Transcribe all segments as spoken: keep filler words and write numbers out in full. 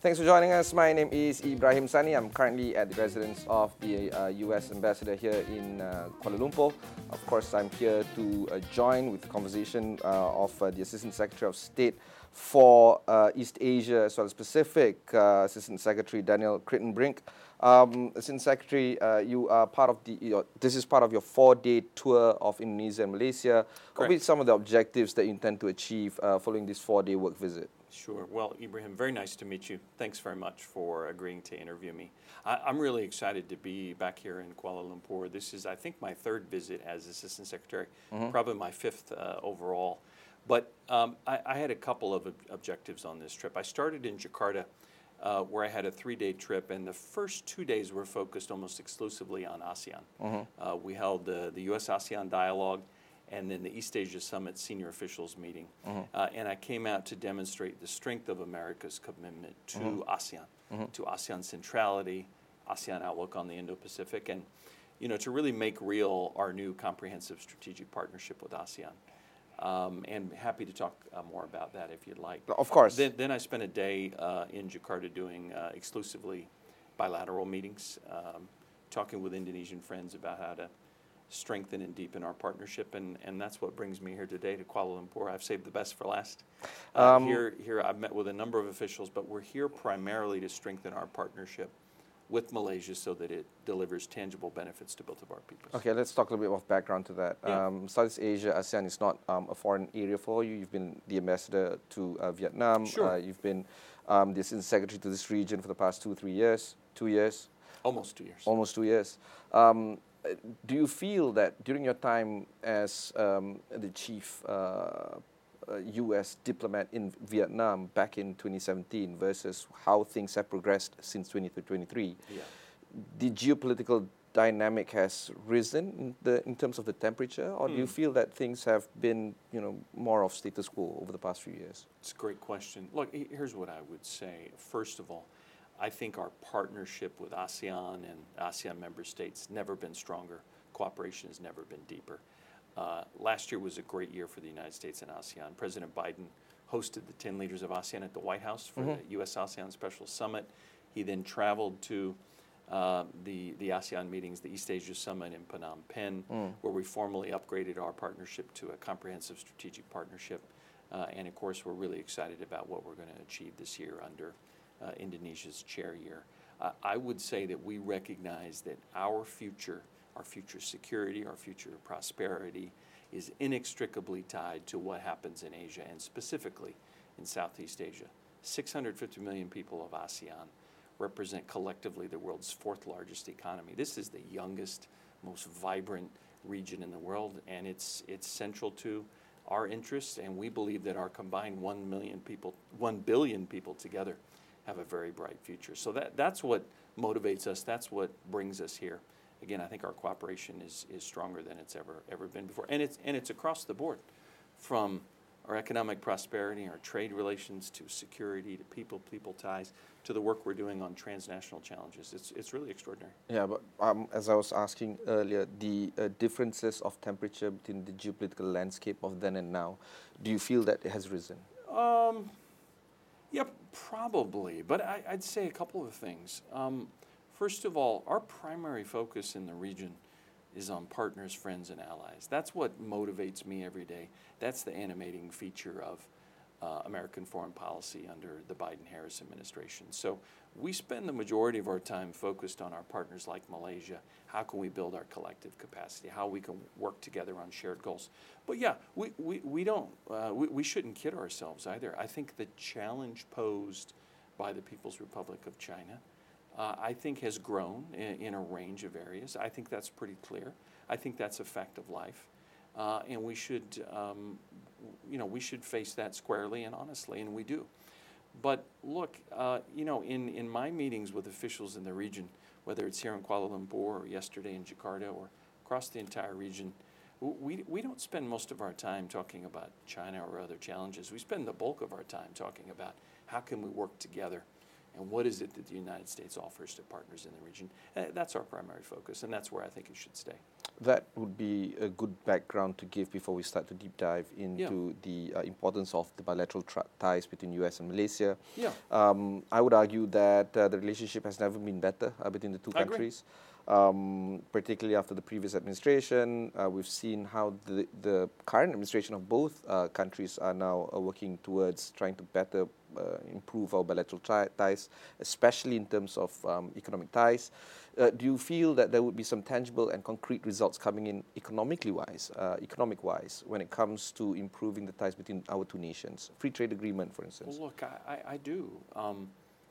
Thanks for joining us. My name is Ibrahim Sani. I'm currently at the residence of the uh, U S Ambassador here in uh, Kuala Lumpur. Of course, I'm here to uh, join with the conversation uh, of uh, the Assistant Secretary of State for uh, East Asia as well as Pacific, uh, Assistant Secretary Daniel Crittenbrink. Um, Assistant Secretary, uh, you are part of the. Your, this is part of your four-day tour of Indonesia and Malaysia. What will be some of the objectives that you intend to achieve uh, following this four-day work visit? Sure. Well, Ibrahim, very nice to meet you. Thanks very much for agreeing to interview me. I, I'm really excited to be back here in Kuala Lumpur. This is, I think, my third visit as Assistant Secretary, mm-hmm. probably my fifth uh, overall. But um, I, I had a couple of ob objectives on this trip. I started in Jakarta, uh, where I had a three-day trip, and the first two days were focused almost exclusively on ASEAN. Mm-hmm. uh, we held the, the U S ASEAN dialogue, and then the East Asia Summit senior officials meeting. Mm-hmm. uh, and I came out to demonstrate the strength of America's commitment to mm-hmm. ASEAN, mm-hmm. to ASEAN centrality, ASEAN outlook on the Indo-Pacific, and you know, to really make real our new comprehensive strategic partnership with ASEAN. Um, and happy to talk uh, more about that if you'd like. Of course. Then, then I spent a day uh, in Jakarta doing uh, exclusively bilateral meetings, um, talking with Indonesian friends about how to strengthen and deepen our partnership, and, and that's what brings me here today to Kuala Lumpur. I've saved the best for last. Uh, um, here, here I've met with a number of officials, but we're here primarily to strengthen our partnership with Malaysia so that it delivers tangible benefits to both of our peoples. Okay, let's talk a little bit of background to that. Yeah. Um, Southeast Asia, ASEAN is not um, a foreign area for you. You've been the ambassador to uh, Vietnam. Sure. Uh, you've been um, the assistant secretary to this region for the past two, three years, two years. Almost two years. Almost two years. Um, do you feel that during your time as um, the chief uh, uh, U S diplomat in Vietnam back in twenty seventeen versus how things have progressed since twenty twenty-three, yeah. the geopolitical dynamic has risen in, the, in terms of the temperature, or mm. do you feel that things have been, you know, more of status quo over the past few years? It's a great question. Look, here's what I would say. First of all, I think our partnership with ASEAN and ASEAN member states never been stronger. Cooperation has never been deeper. Uh, last year was a great year for the United States and ASEAN. President Biden hosted the ten leaders of ASEAN at the White House for mm-hmm. the U S ASEAN Special Summit. He then traveled to uh, the, the ASEAN meetings, the East Asia Summit in Phnom Penh, mm. where we formally upgraded our partnership to a comprehensive strategic partnership. Uh, and of course, we're really excited about what we're going to achieve this year under Uh, Indonesia's chair year. Uh, I would say that we recognize that our future, our future security, our future prosperity is inextricably tied to what happens in Asia, and specifically in Southeast Asia. six hundred fifty million people of ASEAN represent collectively the world's fourth largest economy. This is the youngest, most vibrant region in the world, and it's, it's central to our interests, and we believe that our combined one million people, one billion people together have a very bright future. So that, that's what motivates us. That's what brings us here. Again, I think our cooperation is, is stronger than it's ever, ever been before. And it's, and it's across the board, from our economic prosperity, our trade relations, to security, to people-people ties, to the work we're doing on transnational challenges. It's, it's really extraordinary. Yeah, but um, as I was asking earlier, the uh, differences of temperature between the geopolitical landscape of then and now, do you feel that it has risen? Um, Yeah, probably, but I, I'd say a couple of things. Um, first of all, our primary focus in the region is on partners, friends, and allies. That's what motivates me every day. That's the animating feature of uh, American foreign policy under the Biden-Harris administration. So we spend the majority of our time focused on our partners like Malaysia. How can we build our collective capacity? How we can work together on shared goals? But yeah, we, we, we don't, uh, we, we shouldn't kid ourselves either. I think the challenge posed by the People's Republic of China, uh, I think has grown in, in a range of areas. I think that's pretty clear. I think that's a fact of life. Uh, and we should, um, you know, we should face that squarely and honestly, and we do. But look, uh, you know, in, in my meetings with officials in the region, whether it's here in Kuala Lumpur or yesterday in Jakarta or across the entire region, we, we don't spend most of our time talking about China or other challenges. We spend the bulk of our time talking about how can we work together and what is it that the United States offers to partners in the region. Uh, that's our primary focus, and that's where I think it should stay. That would be a good background to give before we start to deep dive into Yeah. the uh, importance of the bilateral tra- ties between U S and Malaysia. Yeah. Um, I would argue that uh, the relationship has never been better uh, between the two I agree. countries, um, particularly after the previous administration. Uh, we've seen how the, the current administration of both uh, countries are now uh, working towards trying to better uh, improve our bilateral tri- ties, especially in terms of um, economic ties. Uh, do you feel that there would be some tangible and concrete results coming in economically wise, uh, economic wise, when it comes to improving the ties between our two nations? Free trade agreement, for instance. Well, look, I, I, I do. Um,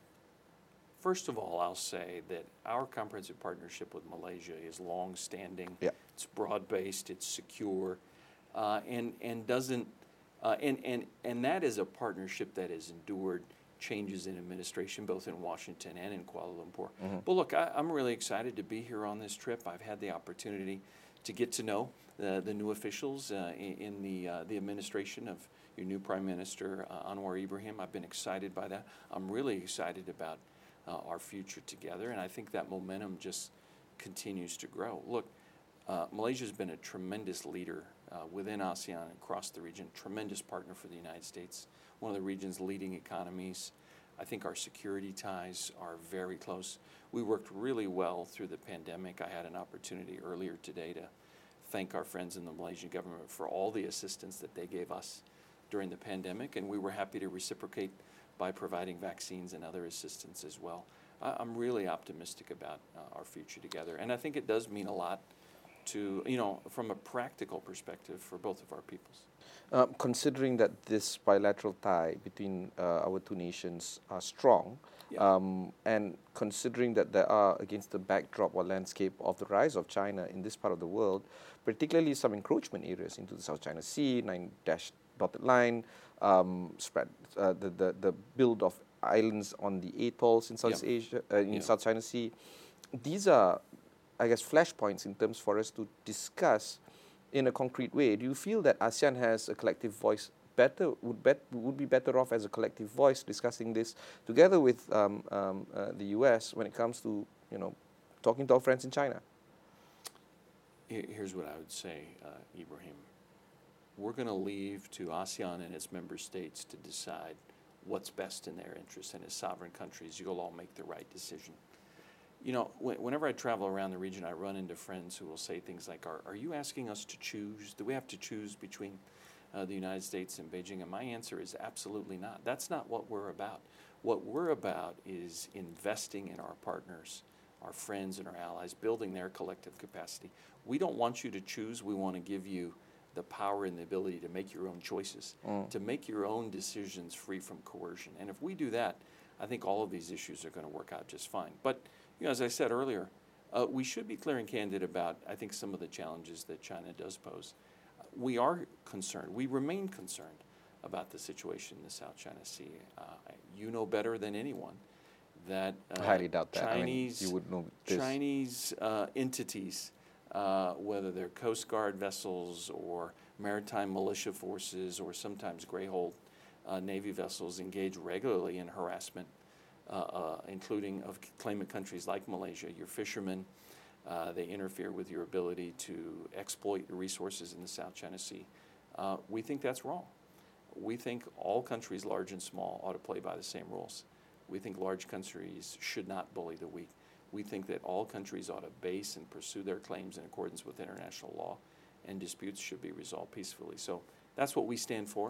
first of all, I'll say that our comprehensive partnership with Malaysia is long-standing. Yeah. It's broad-based. It's secure, uh, and and doesn't uh, and and and that is a partnership that has endured changes in administration, both in Washington and in Kuala Lumpur. Mm-hmm. But look, I, I'm really excited to be here on this trip. I've had the opportunity to get to know the, the new officials uh, in, in the uh, the administration of your new Prime Minister, uh, Anwar Ibrahim. I've been excited by that. I'm really excited about uh, our future together, and I think that momentum just continues to grow. Look, uh, Malaysia's been a tremendous leader uh, within ASEAN and across the region, tremendous partner for the United States, one of the region's leading economies. I think our security ties are very close. We worked really well through the pandemic. I had an opportunity earlier today to thank our friends in the Malaysian government for all the assistance that they gave us during the pandemic, and we were happy to reciprocate by providing vaccines and other assistance as well. I, I'm really optimistic about uh, our future together, and I think it does mean a lot to, you know, from a practical perspective for both of our peoples. Um, considering that this bilateral tie between uh, our two nations are strong, Yeah. um, and considering that there are, against the backdrop or landscape of the rise of China in this part of the world, particularly some encroachment areas into the South China Sea, nine dash dotted line, um, spread uh, the, the the build of islands on the atolls in Southeast Yeah. Asia, uh, in Yeah. South China Sea. These are, I guess, flashpoints in terms for us to discuss in a concrete way. Do you feel that ASEAN has a collective voice better, would, bet, would be better off as a collective voice discussing this together with um, um, uh, the U S when it comes to, you know, talking to our friends in China? Here's what I would say, uh, Ibrahim. We're going to leave to ASEAN and its member states to decide what's best in their interest, and as sovereign countries, you'll all make the right decision. You know, whenever I travel around the region, I run into friends who will say things like, are, are you asking us to choose? Do we have to choose between uh, the United States and Beijing? And my answer is absolutely not. That's not what we're about. What we're about is investing in our partners, our friends and our allies, building their collective capacity. We don't want you to choose. We want to give you the power and the ability to make your own choices, mm. to make your own decisions free from coercion. And if we do that, I think all of these issues are going to work out just fine. But you know, as I said earlier, uh, we should be clear and candid about, I think, some of the challenges that China does pose. Uh, we are concerned. We remain concerned about the situation in the South China Sea. Uh, you know better than anyone that uh, I highly doubt that. Chinese, I mean, you would know this. Chinese uh, entities, uh, whether they're Coast Guard vessels or maritime militia forces or sometimes Greyhold uh, Navy vessels, engage regularly in harassment, Uh, uh, including of claimant countries like Malaysia. Your fishermen, uh, they interfere with your ability to exploit the resources in the South China Sea. Uh, we think that's wrong. We think all countries, large and small, ought to play by the same rules. We think large countries should not bully the weak. We think that all countries ought to base and pursue their claims in accordance with international law, and disputes should be resolved peacefully. So that's what we stand for.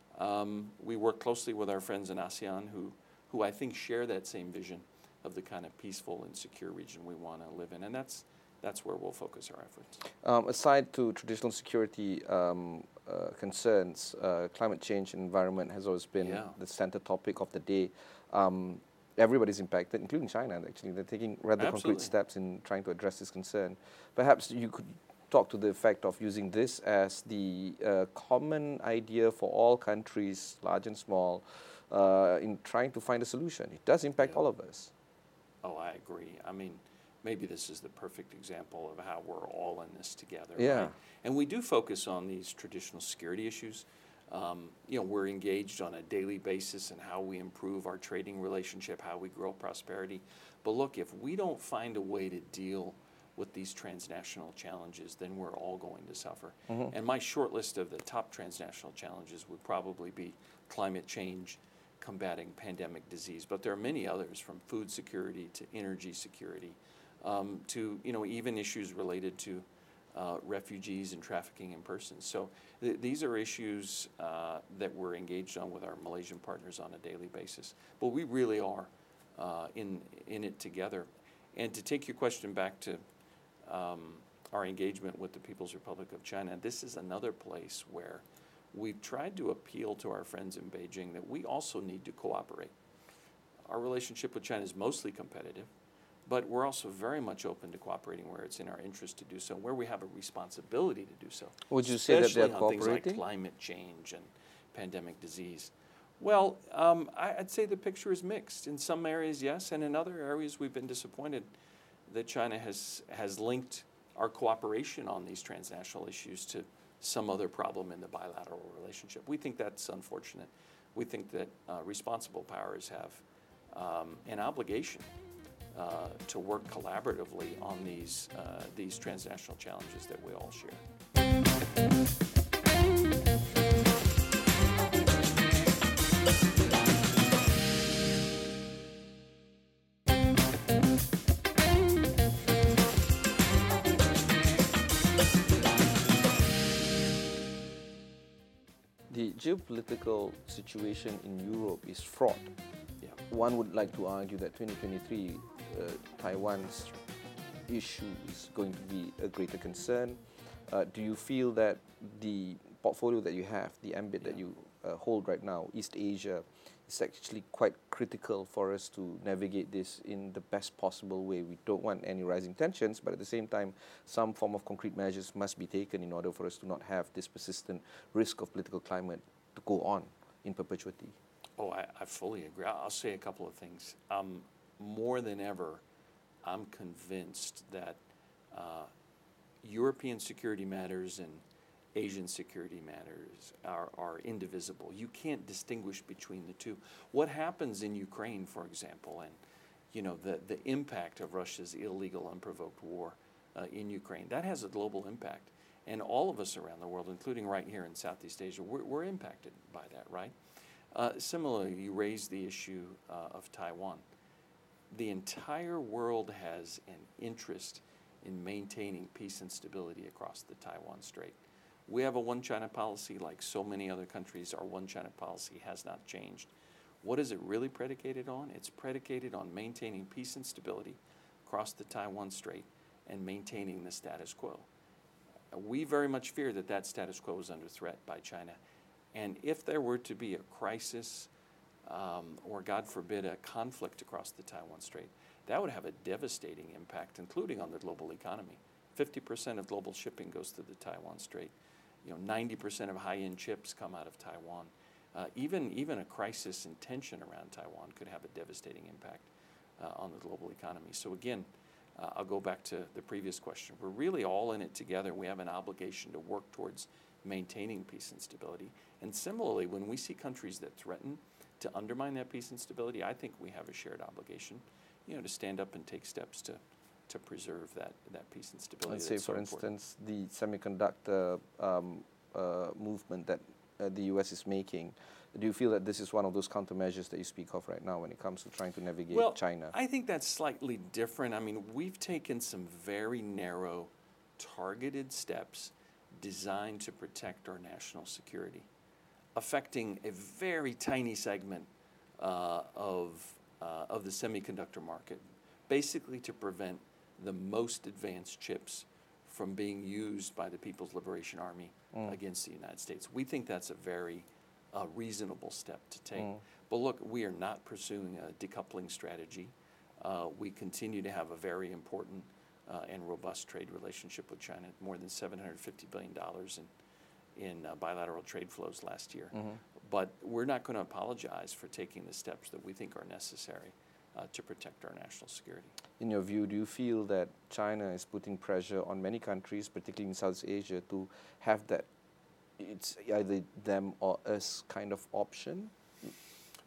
Um, we work closely with our friends in ASEAN who who I think share that same vision of the kind of peaceful and secure region we want to live in. And that's that's where we'll focus our efforts. Um, aside to traditional security um, uh, concerns, uh, climate change and environment has always been Yeah. the center topic of the day. Um, everybody's impacted, including China, actually. They're taking rather Absolutely. concrete steps in trying to address this concern. Perhaps you could talk to the effect of using this as the uh, common idea for all countries, large and small, Uh, in trying to find a solution. It does impact Yeah. all of us. Oh, I agree. I mean, maybe this is the perfect example of how we're all in this together. Yeah. Right? And we do focus on these traditional security issues. Um, you know, we're engaged on a daily basis in how we improve our trading relationship, how we grow prosperity. But look, if we don't find a way to deal with these transnational challenges, then we're all going to suffer. Mm-hmm. And my short list of the top transnational challenges would probably be climate change, combating pandemic disease, but there are many others, from food security to energy security, um, to you know even issues related to uh, refugees and trafficking in persons. So th- these are issues uh, that we're engaged on with our Malaysian partners on a daily basis. But we really are uh, in in it together. And to take your question back to um, our engagement with the People's Republic of China, this is another place where we've tried to appeal to our friends in Beijing that we also need to cooperate. Our relationship with China is mostly competitive, but we're also very much open to cooperating where it's in our interest to do so, where we have a responsibility to do so. Would you say that they're especially on things like cooperating? climate change and pandemic disease. Well, um, I, I'd say the picture is mixed. In some areas, yes, and in other areas, we've been disappointed that China has, has linked our cooperation on these transnational issues to some other problem in the bilateral relationship. We think that's unfortunate. We think that uh, responsible powers have um, an obligation uh, to work collaboratively on these, uh, these transnational challenges that we all share. The geopolitical situation in Europe is fraught. Yeah. One would like to argue that twenty twenty-three uh, Taiwan's issue is going to be a greater concern. Uh, do you feel that the portfolio that you have, the ambit that Yeah. you uh, hold right now, East Asia, is actually quite critical for us to navigate this in the best possible way? We don't want any rising tensions, but at the same time, some form of concrete measures must be taken in order for us to not have this persistent risk of political climate to go on in perpetuity. Oh, I, I fully agree. I'll say a couple of things. Um, more than ever, I'm convinced that uh, European security matters and Asian security matters are, are indivisible. You can't distinguish between the two. What happens in Ukraine, for example, and you know the, the impact of Russia's illegal, unprovoked war uh, in Ukraine, that has a global impact. And all of us around the world, including right here in Southeast Asia, we're, we're impacted by that, right? Uh, similarly, you raised the issue uh, of Taiwan. The entire world has an interest in maintaining peace and stability across the Taiwan Strait. We have a one China policy like so many other countries. Our one China policy has not changed. What is it really predicated on? It's predicated on maintaining peace and stability across the Taiwan Strait and maintaining the status quo. Uh, We very much fear that that status quo is under threat by China. And if there were to be a crisis, um, or God forbid, a conflict across the Taiwan Strait, that would have a devastating impact, including on the global economy. fifty percent of global shipping goes through the Taiwan Strait. You know, ninety percent of high-end chips come out of Taiwan. Uh, even, even a crisis and tension around Taiwan could have a devastating impact uh, on the global economy. So again, uh, I'll go back to the previous question. We're really all in it together. We have an obligation to work towards maintaining peace and stability. And similarly, when we see countries that threaten to undermine that peace and stability, I think we have a shared obligation, you know, to stand up and take steps to to preserve that, that peace and stability. Let's say, that's so for important. instance, the semiconductor um, uh, movement that uh, the U S is making. Do you feel that this is one of those countermeasures that you speak of right now when it comes to trying to navigate Well, China? I think that's slightly different. I mean, we've taken some very narrow, targeted steps designed to protect our national security, affecting a very tiny segment uh, of, uh, of the semiconductor market, basically to prevent the most advanced chips from being used by the People's Liberation Army Mm. against the United States. We think that's a very uh, reasonable step to take. Mm. But look, we are not pursuing a decoupling strategy. Uh, we continue to have a very important uh, and robust trade relationship with China, more than seven hundred fifty billion dollars in, in uh, bilateral trade flows last year. Mhm. But we're not going to apologize for taking the steps that we think are necessary uh, to protect our national security. In your view, do you feel that China is putting pressure on many countries, particularly in Southeast Asia, to have that it's either them or us kind of option?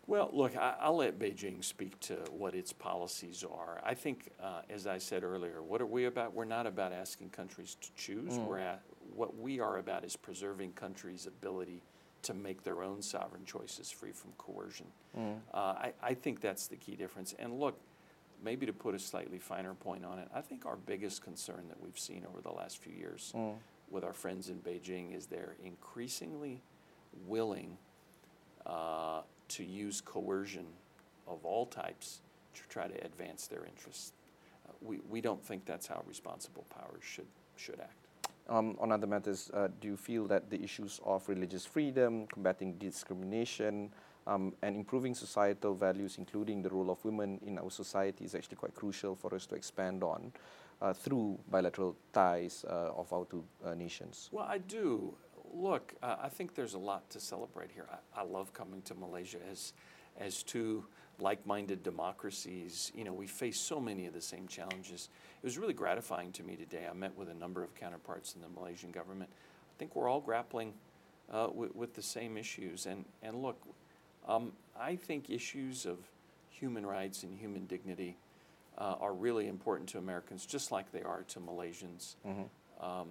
Well, look, I, I'll let Beijing speak to what its policies are. I think, uh, as I said earlier, what are we about? We're not about asking countries to choose. We're at, what we are about is preserving countries' ability to make their own sovereign choices free from coercion. Uh, I, I think that's the key difference. And look, maybe to put a slightly finer point on it, I think our biggest concern that we've seen over the last few years with our friends in Beijing is they're increasingly willing uh, to use coercion of all types to try to advance their interests. Uh, we, we don't think that's how responsible powers should, should act. Um, on other matters, uh, do you feel that the issues of religious freedom, combating discrimination, um, and improving societal values, including the role of women in our society, is actually quite crucial for us to expand on uh, through bilateral ties uh, of our two uh, nations? Well, I do. Look, uh, I think there's a lot to celebrate here. I, I love coming to Malaysia as, as two like-minded democracies. You know, we face so many of the same challenges. It was really gratifying to me today. I met with a number of counterparts in the Malaysian government. I think we're all grappling uh, with, with the same issues. And, and look, um, I think issues of human rights and human dignity uh, are really important to Americans, just like they are to Malaysians. Mm-hmm. um,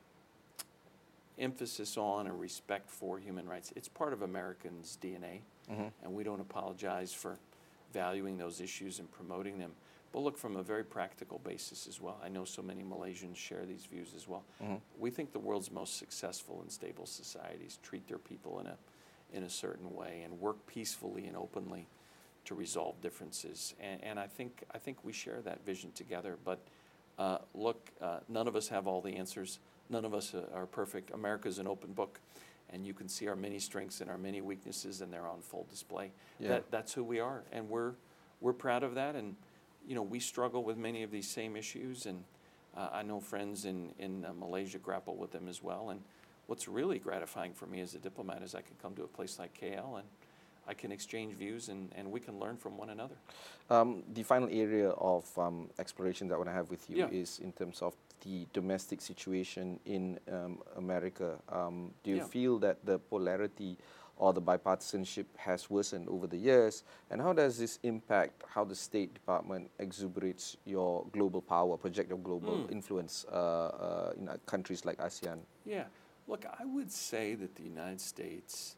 emphasis on and respect for human rights. It's part of Americans' D N A, mm-hmm. and we don't apologize for valuing those issues and promoting them. But look, from a very practical basis as well, I know so many Malaysians share these views as well. Mm-hmm. We think the world's most successful and stable societies treat their people in a, in a certain way and work peacefully and openly to resolve differences. And, and I think I think we share that vision together. But uh, look, uh, none of us have all the answers. None of us are perfect. America's an open book, and you can see our many strengths and our many weaknesses, and they're on full display. Yeah. That, that's who we are, and we're we're proud of that. And you know, we struggle with many of these same issues, and uh, I know friends in in uh, Malaysia grapple with them as well. And what's really gratifying for me as a diplomat is I can come to a place like K L and I can exchange views, and, and we can learn from one another. Um, the final area of um, exploration that I want to have with you Yeah. is in terms of the domestic situation in um, America. Um, do you Yeah. feel that the polarity or the bipartisanship has worsened over the years? And how does this impact how the State Department exuberates your global power, project your global Mm. influence uh, uh, in uh, countries like ASEAN? Yeah. Look, I would say that the United States,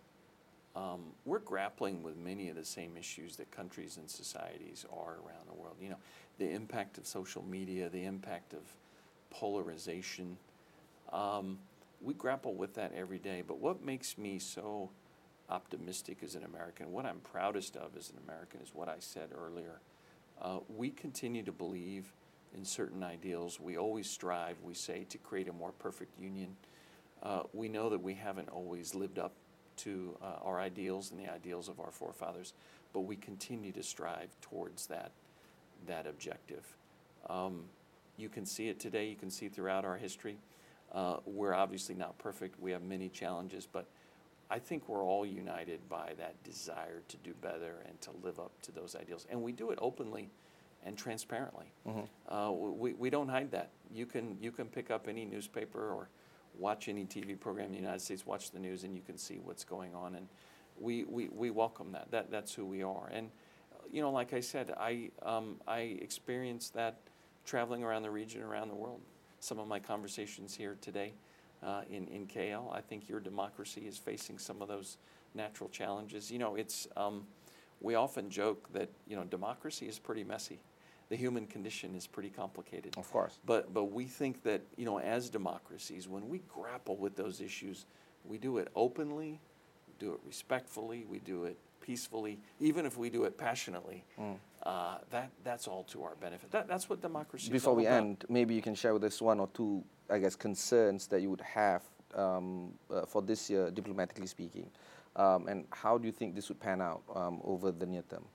um, we're grappling with many of the same issues that countries and societies are around the world. You know, the impact of social media, the impact of polarization. Um, we grapple with that every day. But what makes me so optimistic as an American, what I'm proudest of as an American, is what I said earlier. Uh, we continue to believe in certain ideals. We always strive, we say, to create a more perfect union. Uh, we know that we haven't always lived up to uh, our ideals and the ideals of our forefathers, but we continue to strive towards that, that objective. Um, you can see it today, you can see throughout our history. Uh, we're obviously not perfect, we have many challenges, but I think we're all united by that desire to do better and to live up to those ideals. And we do it openly and transparently. Mm-hmm. uh, we, we don't hide that. You can, you can pick up any newspaper or watch any T V program in the United States, watch the news, and you can see what's going on. And we, we, we welcome that. that. That's who we are. And, you know, like I said, I, um, I experienced that traveling around the region, around the world. Some of my conversations here today uh, in, in K L, I think your democracy is facing some of those natural challenges. You know, it's, um, we often joke that, you know, democracy is pretty messy. The human condition is pretty complicated. Of course. But but we think that, you know, as democracies, when we grapple with those issues, we do it openly, we do it respectfully, we do it peacefully, even if we do it passionately. Mm. Uh, that that's all to our benefit. That that's what democracy is Before all we about. end, maybe you can share with us one or two, I guess, concerns that you would have um, uh, for this year, diplomatically speaking. Um, and how do you think this would pan out um, over the near term?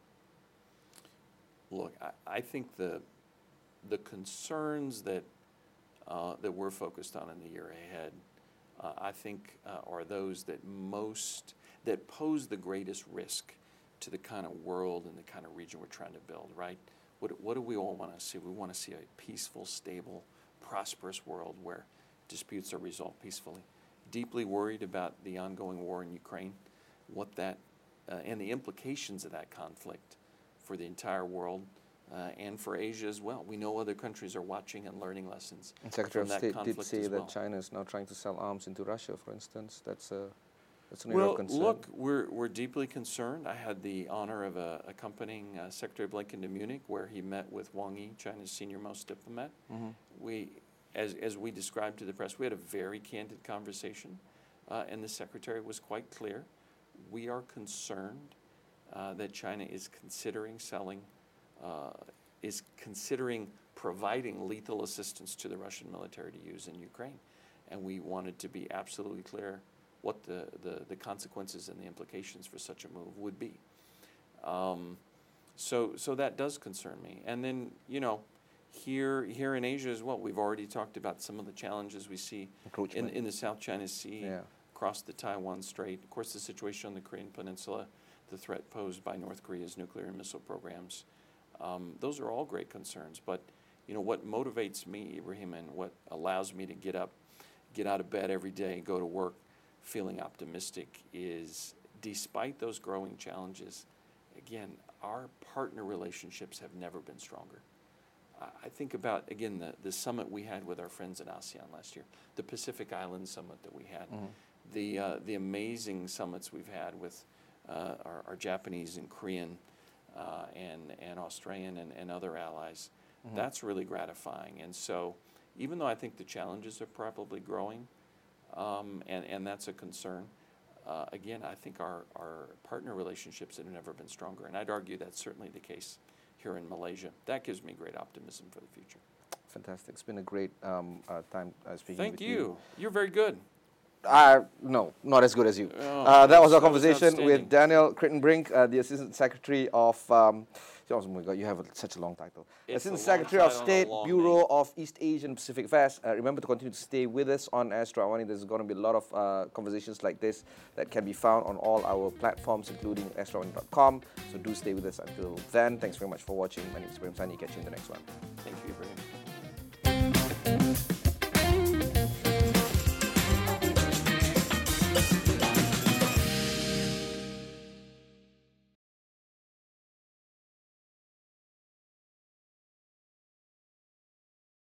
Look, I, I think the the concerns that uh, that we're focused on in the year ahead, uh, I think, uh, are those that most that pose the greatest risk to the kind of world and the kind of region we're trying to build. Right? What what do we all want to see? We want to see a peaceful, stable, prosperous world where disputes are resolved peacefully. Deeply worried about the ongoing war in Ukraine, what that uh, and the implications of that conflict for the entire world uh, and for Asia as well. We know other countries are watching and learning lessons And Secretary from of that State did conflict say as that well. China is now trying to sell arms into Russia, for instance. That's a that's an area Well, of concern. look, we're, we're deeply concerned. I had the honor of uh, accompanying uh, Secretary Blinken to Munich, where he met with Wang Yi, China's senior-most diplomat. Mm-hmm. We, as, as we described to the press, we had a very candid conversation, uh, and the Secretary was quite clear. We are concerned uh, that China is considering selling, uh, is considering providing lethal assistance to the Russian military to use in Ukraine. And we wanted to be absolutely clear what the, the, the consequences and the implications for such a move would be. Um, so, so that does concern me. And then, you know, here, here in Asia as well, we've already talked about some of the challenges we see in, Encroachment. in the South China Sea, Yeah. across the Taiwan Strait. Of course, the situation on the Korean Peninsula, the threat posed by North Korea's nuclear and missile programs. Um, those are all great concerns. But, you know, what motivates me, Ibrahim, and what allows me to get up, get out of bed every day, go to work, feeling optimistic is, despite those growing challenges, again, our partner relationships have never been stronger. I, I think about, again, the, the summit we had with our friends in ASEAN last year, the Pacific Island Summit that we had, Mm-hmm. the, uh, the amazing summits we've had with uh, our, our Japanese and Korean uh, and, and Australian and, and other allies. Mm-hmm. That's really gratifying. And so, even though I think the challenges are probably growing, Um, and, and that's a concern. Uh, again, I think our, our partner relationships have never been stronger, and I'd argue that's certainly the case here in Malaysia. That gives me great optimism for the future. Fantastic. It's been a great um, uh, time uh, speaking Thank with you. you. You're very good. Uh, no, not as good as you. Oh, uh, that was our that was conversation with outstanding. Daniel Crittenbrink, uh, the Assistant Secretary of, um, oh my God, you have a, such a long title. It's Assistant a long Secretary of title and a State, long Bureau name. of East Asian and Pacific Affairs. Uh, remember to continue to stay with us on Astro Awani. There's going to be a lot of uh, conversations like this that can be found on all our platforms, including astro awani dot com. So do stay with us until then. Thanks very much for watching. My name is Ibrahim Sani. Catch you in the next one. Thank you, Ibrahim.